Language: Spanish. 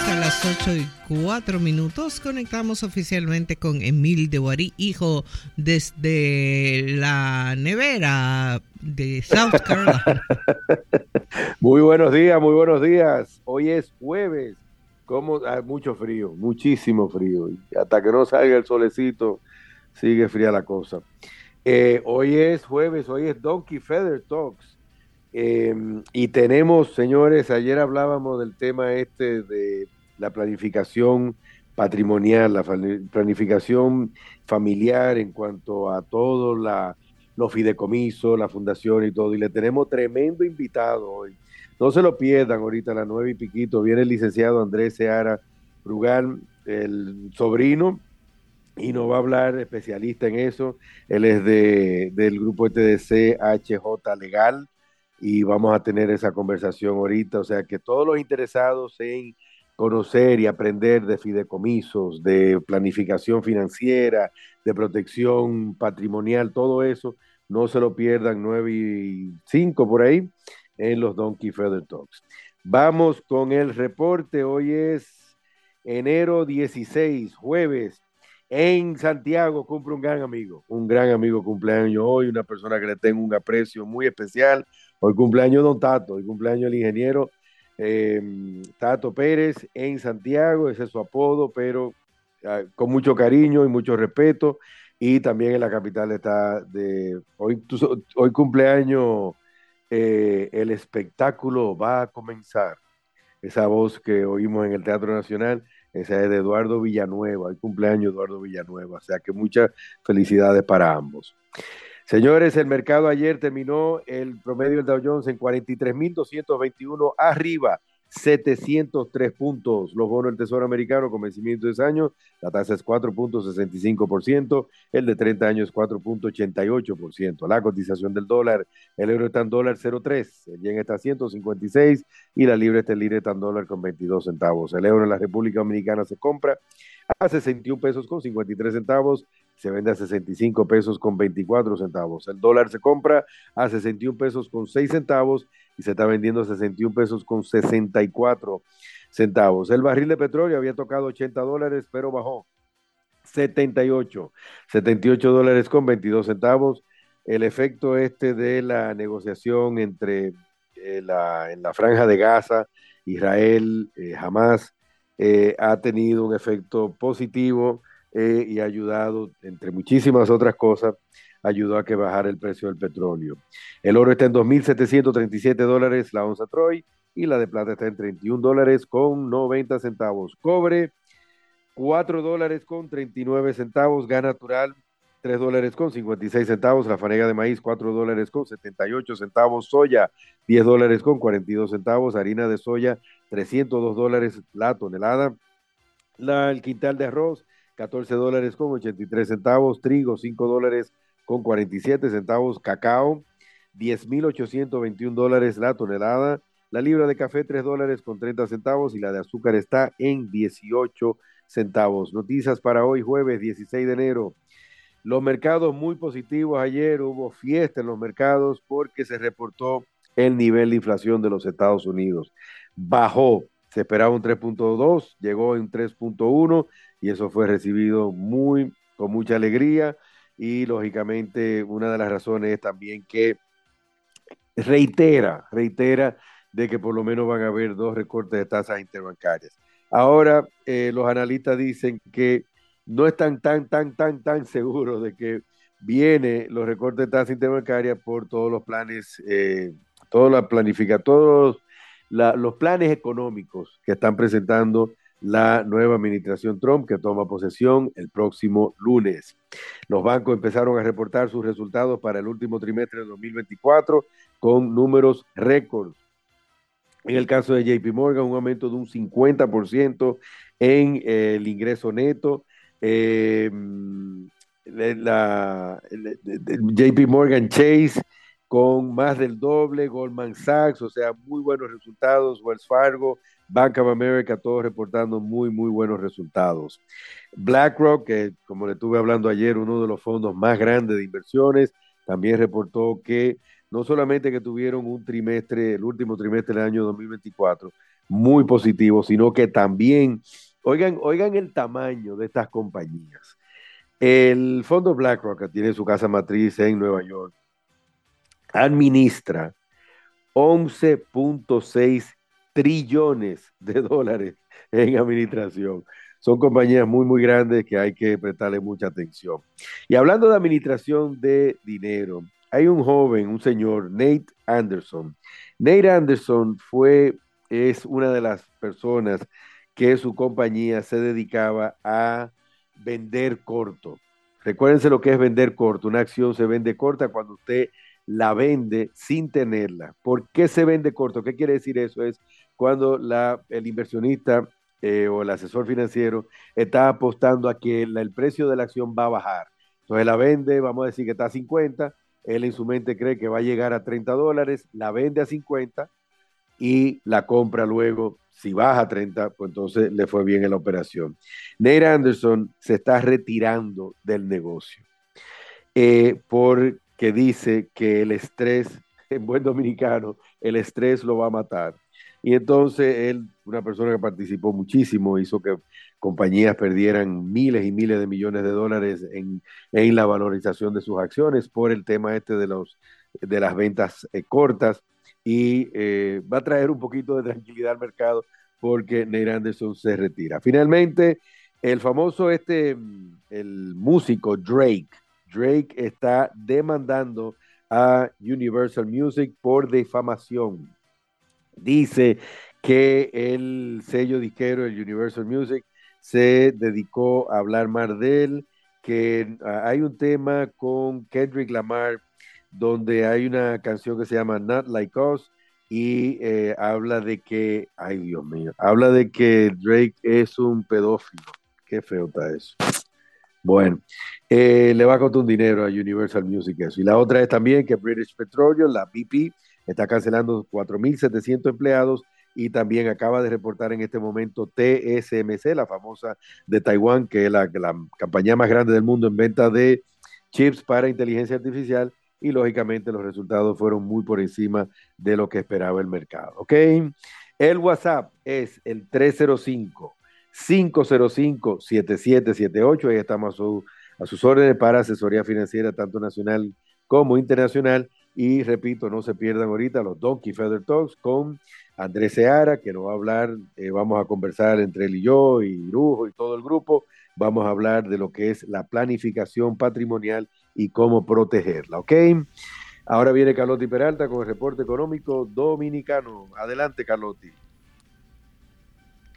a las 8:04. Conectamos oficialmente con Emil de Warí, hijo desde la nevera de South Carolina. Muy buenos días, muy buenos días. Hoy es jueves. ¿Cómo? Mucho frío, muchísimo frío. Y hasta que no salga el solecito, sigue fría la cosa. Hoy es jueves, hoy es Donkey Feather Talks. Y tenemos, señores, ayer hablábamos del tema este de la planificación patrimonial, la planificación familiar en cuanto a todo los fideicomisos, la fundación y todo. Y le tenemos tremendo invitado hoy. No se lo pierdan ahorita a las 9:00 viene el licenciado Andrés Seara Brugal, el sobrino, y nos va a hablar especialista en eso. Él es del grupo ETDC HJ Legal y vamos a tener esa conversación ahorita. O sea que todos los interesados en conocer y aprender de fideicomisos, de planificación financiera, de protección patrimonial, todo eso, no se lo pierdan, 9:05 por ahí, en los Donkey Feather Talks. Vamos con el reporte. Hoy es enero 16, jueves. En Santiago cumple un gran amigo cumpleaños hoy, una persona que le tengo un aprecio muy especial. Hoy cumpleaños don Tato, hoy cumpleaños el ingeniero Tato Pérez en Santiago, ese es su apodo, pero con mucho cariño y mucho respeto. Y también en la capital está hoy cumpleaños, el espectáculo va a comenzar. Esa voz que oímos en el Teatro Nacional, esa es de Eduardo Villanueva, el cumpleaños Eduardo Villanueva, o sea que muchas felicidades para ambos. Señores, el mercado ayer terminó el promedio del Dow Jones en 43.221 arriba, 703 puntos. Los bonos del Tesoro Americano con vencimiento de 10 años, la tasa es 4.65%, el de 30 años 4.88%. La cotización del dólar, el euro está en $0.3, el yen está a 156 y la libra esterlina está en $1.22. El euro en la República Dominicana se compra a 61 pesos con 53 centavos, se vende a 65 pesos con 24 centavos. El dólar se compra a 61 pesos con 6 centavos y se está vendiendo a 61 pesos con 64 centavos. El barril de petróleo había tocado $80, pero bajó 78 dólares con 22 centavos. El efecto de la negociación entre en la franja de Gaza, Israel, Hamas, ha tenido un efecto positivo y ha ayudado, entre muchísimas otras cosas, ayudó a que bajara el precio del petróleo. El oro está en $2.737 la onza Troy y la de plata está en $31 con 90 centavos. Cobre, $4 con 39 centavos. Gas natural, $3 con 56 centavos. La fanega de maíz, $4 con 78 centavos. Soya, $10 con 42 centavos. Harina de soya, $302 la tonelada. El quintal de arroz, $14 con 83 centavos. Trigo, $5 con 47 centavos. Cacao, $10.821 la tonelada. La libra de café, $3 con 30 centavos. Y la de azúcar está en 18 centavos. Noticias para hoy, jueves 16 de enero. Los mercados muy positivos ayer, hubo fiesta en los mercados porque se reportó el nivel de inflación de los Estados Unidos. Bajó, se esperaba un 3.2, llegó en 3.1 y eso fue recibido con mucha alegría y lógicamente una de las razones es también que reitera de que por lo menos van a haber 2 recortes de tasas interbancarias. Ahora, los analistas dicen que no están tan seguros de que viene los recortes de tasa interbancaria por todos los planes, los planes económicos que están presentando la nueva administración Trump, que toma posesión el próximo lunes. Los bancos empezaron a reportar sus resultados para el último trimestre de 2024 con números récord. En el caso de JP Morgan, un aumento de un 50% en el ingreso neto. JP Morgan Chase con más del doble, Goldman Sachs, o sea, muy buenos resultados, Wells Fargo, Bank of America, todos reportando muy buenos resultados. BlackRock, que como le estuve hablando ayer, uno de los fondos más grandes de inversiones, también reportó que no solamente que tuvieron el último trimestre del año 2024, muy positivo, sino que también, oigan el tamaño de estas compañías. El fondo BlackRock, que tiene su casa matriz en Nueva York, administra 11.6 trillones de dólares en administración. Son compañías muy, muy grandes que hay que prestarle mucha atención. Y hablando de administración de dinero, hay un joven, un señor, Nate Anderson. Nate Anderson es una de las personas que su compañía se dedicaba a vender corto. Recuérdense lo que es vender corto. Una acción se vende corta cuando usted la vende sin tenerla. ¿Por qué se vende corto? ¿Qué quiere decir eso? Es cuando el inversionista o el asesor financiero está apostando a que el precio de la acción va a bajar. Entonces la vende, vamos a decir que está a 50, él en su mente cree que va a llegar a $30, la vende a 50 y la compra luego. Si baja a 30, pues entonces le fue bien en la operación. Nate Anderson se está retirando del negocio porque dice que el estrés, en buen dominicano, el estrés lo va a matar. Y entonces él, una persona que participó muchísimo, hizo que compañías perdieran miles y miles de millones de dólares en la valorización de sus acciones por el tema este de las ventas cortas y va a traer un poquito de tranquilidad al mercado porque Nate Anderson se retira. Finalmente, el famoso el músico Drake está demandando a Universal Music por difamación. Dice que el sello disquero, el Universal Music, se dedicó a hablar mal de él, que hay un tema con Kendrick Lamar donde hay una canción que se llama Not Like Us y habla de que, ay Dios mío, habla de que Drake es un pedófilo. Qué feo está eso. Bueno, le va a costar un dinero a Universal Music eso. Y la otra es también que British Petroleum, la BP, está cancelando 4.700 empleados y también acaba de reportar en este momento TSMC, la famosa de Taiwán, que es la compañía más grande del mundo en venta de chips para inteligencia artificial y lógicamente los resultados fueron muy por encima de lo que esperaba el mercado. ¿Ok? El WhatsApp es el 305-505-7778. Ahí estamos a sus órdenes para asesoría financiera, tanto nacional como internacional. Y repito, no se pierdan ahorita los Donkey Feather Talks con Andrés Seara, que nos va a hablar, vamos a conversar entre él y yo, y Brujo y todo el grupo. Vamos a hablar de lo que es la planificación patrimonial y cómo protegerla, ¿ok? Ahora viene Carlotti Peralta con el reporte económico dominicano. Adelante, Carlotti.